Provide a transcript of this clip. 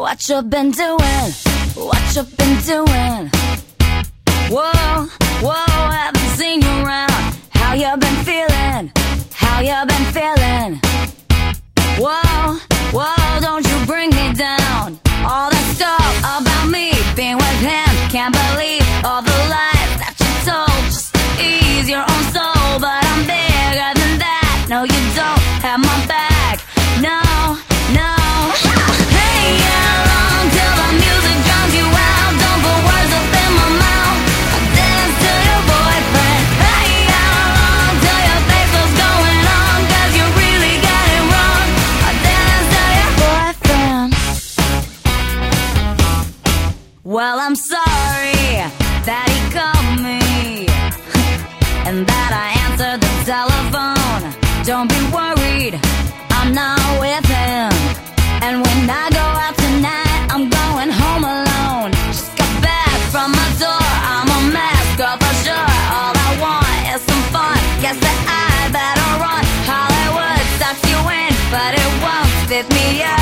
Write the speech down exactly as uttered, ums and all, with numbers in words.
what you been doing? What you been doing? Whoa, whoa, haven't seen you around. How you been feeling? How you been feeling? Whoa, whoa, don't you bring me down. All that stuff about me being with him, can't believe all the lies that you told. Just ease your own soul, but I'm bigger than that. No, you don't have my back. No, no. Hey, how long till the music drowns you out? Don't put words up in my mouth. I dance to your boyfriend. Hey, how long till your face was going on? Cause you really got it wrong. I dance to your boyfriend. Well, I'm sorry that he called me and that I answered the telephone. Don't be worried, I'm not with him. And when I go out tonight, I'm going home alone. Just got back from my tour, I'm a mess, girl, for sure. All I want is some fun. Guess that I better run. Hollywood sucks you in, but it won't fit me up.